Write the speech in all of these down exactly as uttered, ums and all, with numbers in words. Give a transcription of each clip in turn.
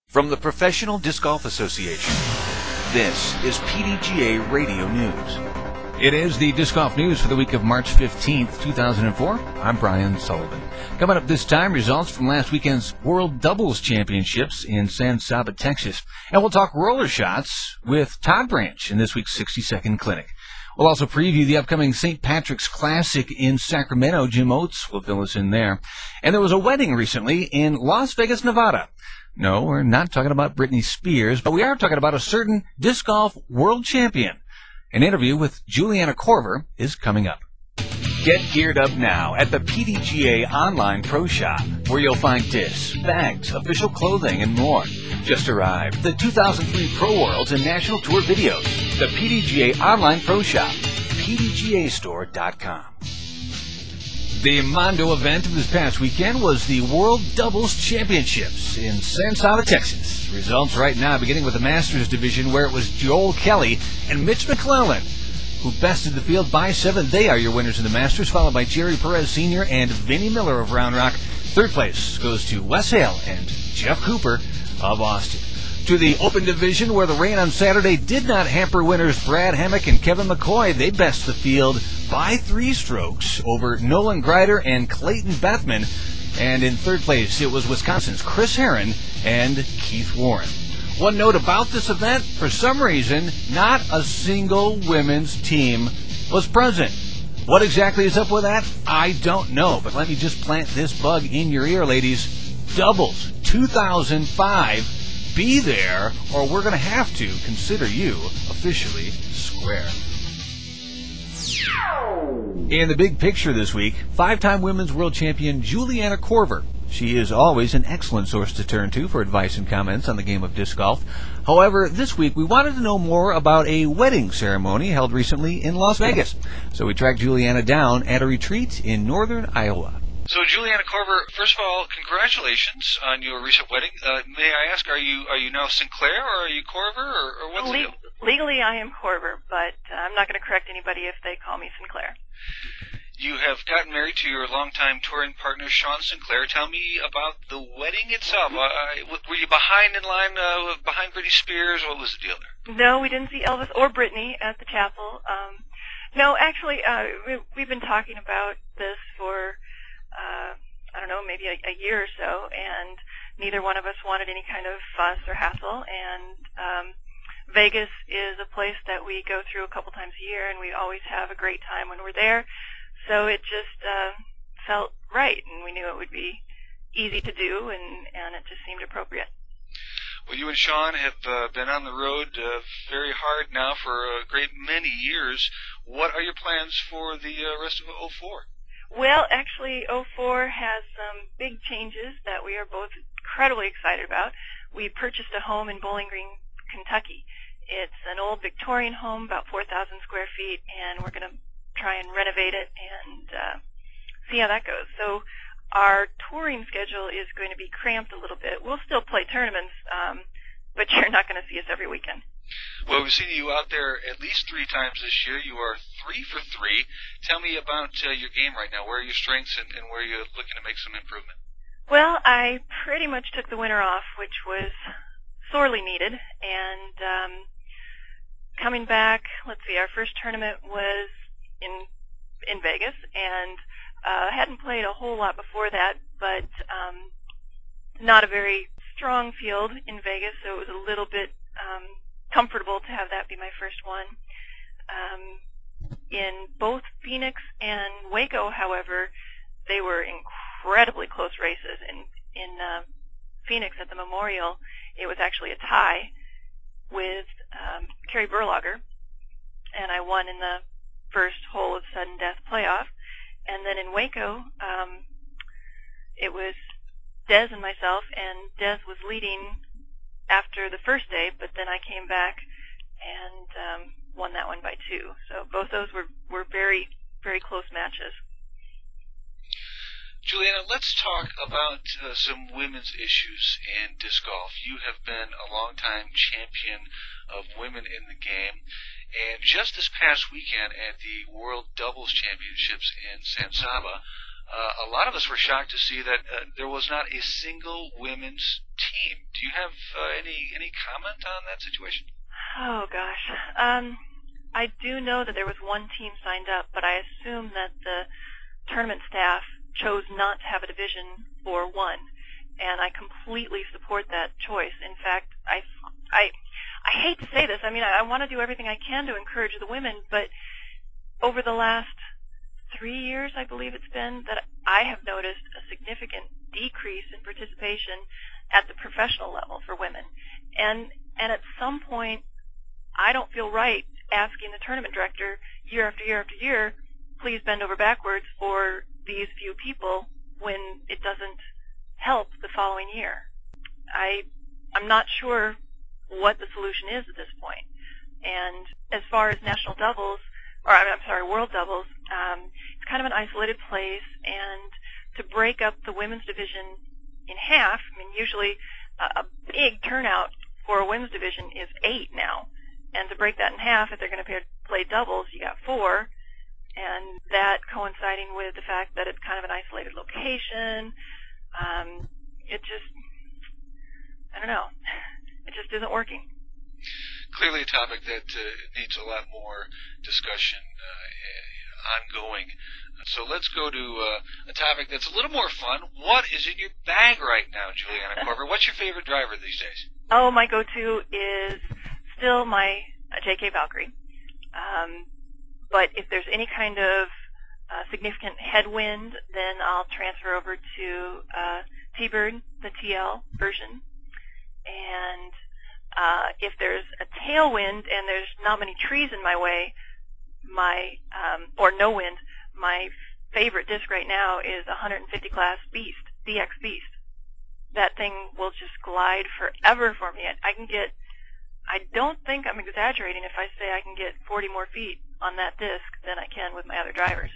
From the Professional Disc Golf Association, this is P D G A Radio News. It is the Disc Golf News for the week of March fifteenth, two thousand four. I'm Brian Sullivan. Coming up this time, results from last weekend's World Doubles Championships in San Saba, Texas. And we'll talk roller shots with Todd Branch in this week's sixty-second clinic. We'll also preview the upcoming Saint Patrick's Classic in Sacramento. Jim Oates will fill us in there. And there was a wedding recently in Las Vegas, Nevada. No, we're not talking about Britney Spears, but we are talking about a certain disc golf world champion. An interview with Juliana Korver is coming up. Get geared up now at the P D G A Online Pro Shop, where you'll find discs, bags, official clothing, and more. Just arrived, the two thousand three Pro Worlds and National Tour videos. The P D G A Online Pro Shop, P D G A store dot com. The Mondo event of this past weekend was the World Doubles Championships in San Saba, Texas. Results right now beginning with the Masters division, where it was Joel Kelly and Mitch McClellan who bested the field by seven. They are your winners in the Masters, followed by Jerry Perez Senior and Vinnie Miller of Round Rock. Third place goes to Wes Hale and Jeff Cooper of Austin. To the Open division, where the rain on Saturday did not hamper winners Brad Hammock and Kevin McCoy. They best the field by three strokes over Nolan Greider and Clayton Bethman. And in third place, it was Wisconsin's Chris Herron and Keith Warren. One note about this event, for some reason, not a single women's team was present. What exactly is up with that? I don't know, but let me just plant this bug in your ear, ladies. Doubles two thousand five. Be there, or we're going to have to consider you officially square. In the big picture this week, five-time women's world champion Juliana Korver. She is always an excellent source to turn to for advice and comments on the game of disc golf. However, this week we wanted to know more about a wedding ceremony held recently in Las Vegas. So we tracked Juliana down at a retreat in northern Iowa. So, Juliana Korver, first of all, congratulations on your recent wedding. Uh, may I ask, are you are you now Sinclair, or are you Korver, or, or what's Le- the deal? Legally, I am Korver, but uh, I'm not going to correct anybody if they call me Sinclair. You have gotten married to your longtime touring partner, Sean Sinclair. Tell me about the wedding itself. Uh, were you behind in line, uh, behind Britney Spears? What was the deal there? No, we didn't see Elvis or Britney at the chapel. Um, no, actually, uh, we, we've been talking about this for... Uh, I don't know, maybe a, a year or so, and neither one of us wanted any kind of fuss or hassle, and um, Vegas is a place that we go through a couple times a year, and we always have a great time when we're there, so it just uh, felt right, and we knew it would be easy to do, and, and it just seemed appropriate. Well, you and Sean have uh, been on the road uh, very hard now for a great many years. What are your plans for the uh, rest of oh four? Well, actually, oh four has some big changes that we are both incredibly excited about. We purchased a home in Bowling Green, Kentucky. It's an old Victorian home, about four thousand square feet, and we're going to try and renovate it and uh, see how that goes. So our touring schedule is going to be cramped a little bit. We'll still play tournaments, um, but you're not going to see us every weekend. Well, we've seen you out there at least three times this year. You are three for three. Tell me about uh, your game right now. Where are your strengths, and, and where are you looking to make some improvement? Well, I pretty much took the winter off, which was sorely needed. And um, coming back, let's see, our first tournament was in in Vegas, and uh, hadn't played a whole lot before that, but um, not a very strong field in Vegas, so it was a little bit um, comfortable to have that be my first one. Um, in both Phoenix and Waco, however, they were incredibly close races. In, in uh, Phoenix at the Memorial, it was actually a tie with um, Carrie Berlager, and I won in the first hole of sudden death playoff. And then in Waco, um, it was Des and myself, and Des was leading after the first day, but then I came back and um, won that one by two. So both those were, were very, very close matches. Juliana, let's talk about uh, some women's issues in disc golf. You have been a longtime champion of women in the game, and just this past weekend at the World Doubles Championships in San Saba, uh, a lot of us were shocked to see that uh, there was not a single women's team. Do you have uh, any any comment on that situation? Oh gosh, um, I do know that there was one team signed up, but I assume that the tournament staff chose not to have a division for one, and I completely support that choice. In fact, I, I, I hate to say this. I mean, I, I want to do everything I can to encourage the women, but over the last three years, I believe it's been, that I have noticed a significant decrease in participation at the professional level for women. And, and at some point, I don't feel right asking the tournament director year after year after year, please bend over backwards for these few people when it doesn't help the following year. I, I'm not sure what the solution is at this point. And as far as national doubles, or I'm sorry, world doubles, um, it's kind of an isolated place, and to break up the women's division in half, I mean, usually a, a big turnout for a women's division is eight now, and to break that in half, if they're going to play doubles, you got four, and that coinciding with the fact that it's kind of an isolated location, um, it just, I don't know, it just isn't working. Clearly a topic that uh, needs a lot more discussion uh, ongoing. So let's go to uh, a topic that's a little more fun. What is in your bag right now, Juliana Korver? What's your favorite driver these days? Oh, my go-to is still my uh, J K Valkyrie. Um, but if there's any kind of uh, significant headwind, then I'll transfer over to uh, T-Bird, the T L version. And uh, if there's a tailwind and there's not many trees in my way, my um, or no wind, my favorite disc right now is a one fifty class Beast, D X Beast. That thing will just glide forever for me. I can get, I don't think I'm exaggerating if I say I can get forty more feet on that disc than I can with my other drivers.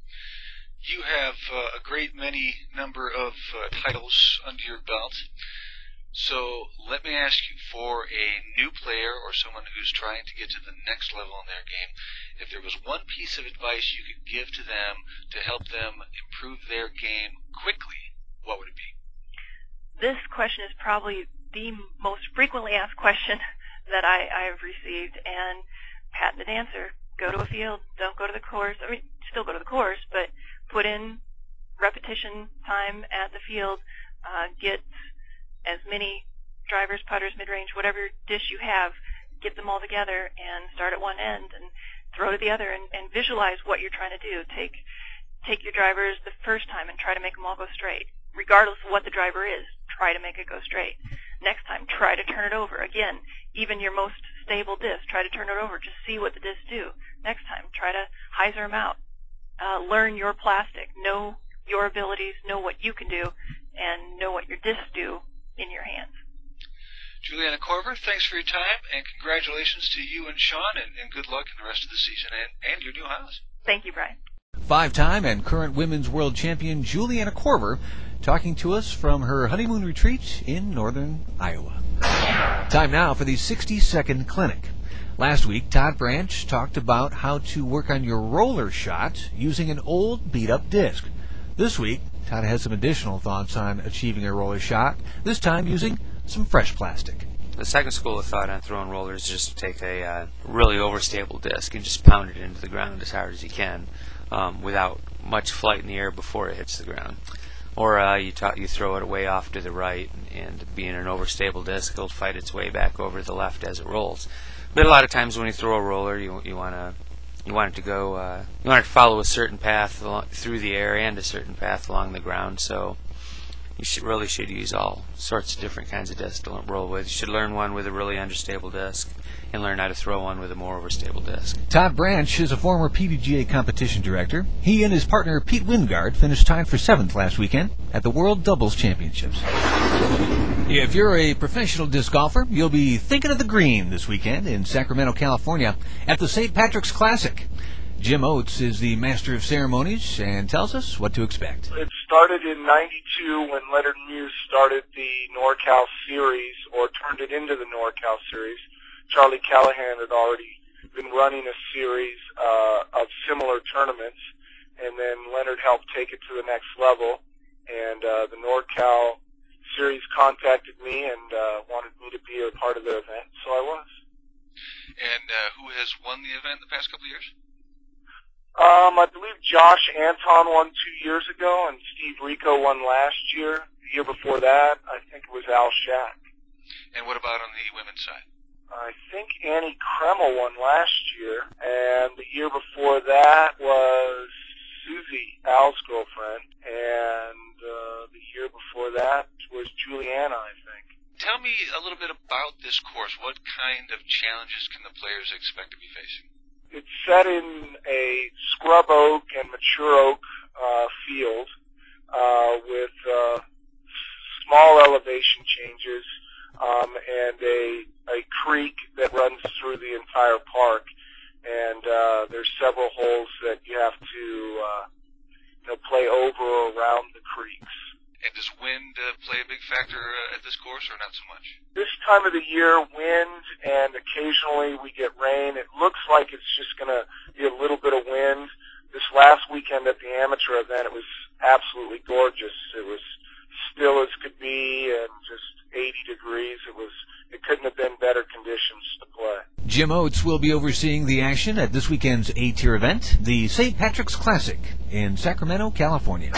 You have uh, a great many number of uh, titles under your belt. So let me ask you, for a new player or someone who's trying to get to the next level in their game, if there was one piece of advice you could give to them to help them improve their game quickly, what would it be? This question is probably the most frequently asked question that I, I have received, and patented answer: go to a field, don't go to the course. I mean, still go to the course, but put in repetition time at the field, uh, get as many drivers, putters, mid-range, whatever dish you have, get them all together and start at one end and throw to the other, and, and visualize what you're trying to do. Take take your drivers the first time and try to make them all go straight. Regardless of what the driver is, try to make it go straight. Next time, try to turn it over. Again, even your most stable disc, try to turn it over. Just see what the discs do. Next time, try to hyzer them out. Uh, learn your plastic. Know your abilities. Know what you can do, and know what your discs do in your hands. Juliana Korver, thanks for your time, and congratulations to you and Sean, and, and good luck in the rest of the season and, and your new house. Thank you, Brian. Five-time and current women's world champion Juliana Korver talking to us from her honeymoon retreat in northern Iowa. Time now for the sixty-second clinic. Last week, Todd Branch talked about how to work on your roller shot using an old beat-up disc. This week, Todd has some additional thoughts on achieving a roller shot, this time using some fresh plastic. The second school of thought on throwing rollers is just to take a uh, really overstable disc and just pound it into the ground as hard as you can um, without much flight in the air before it hits the ground. Or uh, you, ta- you throw it way off to the right, and being an overstable disc, it'll fight its way back over to the left as it rolls. But a lot of times when you throw a roller, you you want to you want it to go uh, you want it to follow a certain path along, through the air and a certain path along the ground. So you should really should use all sorts of different kinds of discs to roll with. You should learn one with a really understable disc and learn how to throw one with a more overstable disc. Todd Branch is a former P D G A competition director. He and his partner Pete Wingard finished tied for seventh last weekend at the World Doubles Championships. If you're a professional disc golfer, you'll be thinking of the green this weekend in Sacramento, California at the Saint Patrick's Classic. Jim Oates is the master of ceremonies and tells us what to expect. It started in ninety-two when Leonard Muse started the NorCal Series, or turned it into the NorCal Series. Charlie Callahan had already been running a series uh, of similar tournaments, and then Leonard helped take it to the next level. And uh, the NorCal Series contacted me and uh, wanted me to be a part of their event, so I was. And uh, who has won the event the past couple of years? Um, I believe Josh Anton won two years ago, and Steve Rico won last year. The year before that, I think it was Al Shack. And what about on the women's side? I think Annie Kreml won last year, and the year before that was Susie, Al's girlfriend, and uh, the year before that was Juliana, I think. Tell me a little bit about this course. What kind of challenges can the players expect to be facing? It's set in a scrub oak and mature oak uh, field uh, with uh, small elevation changes um, and a, a creek that runs through the entire park. And uh, there's several holes that you have to uh, you know, play over or around the creeks. And does wind uh, play a big factor uh, at this course, or not so much? This time of the year, wind, and occasionally we get rain. It looks like it's just going to be a little bit of wind. This last weekend at the amateur event, it was absolutely gorgeous. It was still as could be and just eighty degrees. It was. It couldn't have been better conditions to play. Jim Oates will be overseeing the action at this weekend's A-tier event, the Saint Patrick's Classic in Sacramento, California.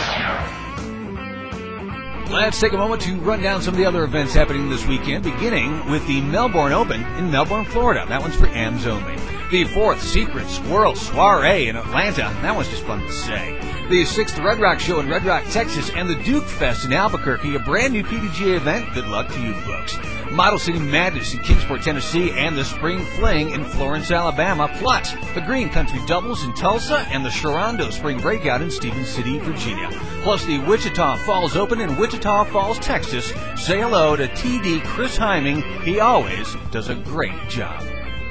Let's take a moment to run down some of the other events happening this weekend, beginning with the Melbourne Open in Melbourne, Florida. That one's for A Ms only. The fourth Secrets World Soiree in Atlanta. That one's just fun to say. The sixth Red Rock Show in Red Rock, Texas, and the Duke Fest in Albuquerque, a brand new P D G A event. Good luck to you folks. Model City Madness in Kingsport, Tennessee, and the Spring Fling in Florence, Alabama, plus the Green Country Doubles in Tulsa and the Sharonda Spring Breakout in Stevens City, Virginia, plus the Wichita Falls Open in Wichita Falls, Texas. Say hello to T D Chris Heiming. He always does a great job.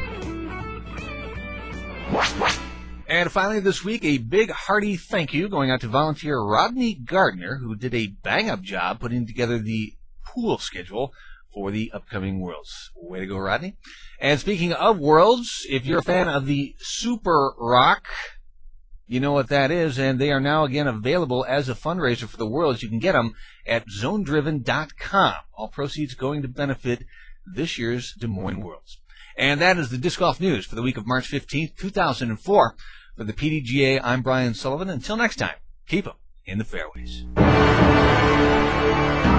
And finally this week, a big hearty thank you going out to volunteer Rodney Gardner, who did a bang-up job putting together the pool schedule for the upcoming Worlds. Way to go, Rodney. And speaking of Worlds, if you're a fan of the Super Rock, you know what that is, and they are now again available as a fundraiser for the Worlds. You can get them at zone driven dot com. All proceeds going to benefit this year's Des Moines Worlds. And that is the Disc Golf News for the week of March fifteenth, two thousand four. For the P D G A, I'm Brian Sullivan. Until next time, keep 'em in the fairways.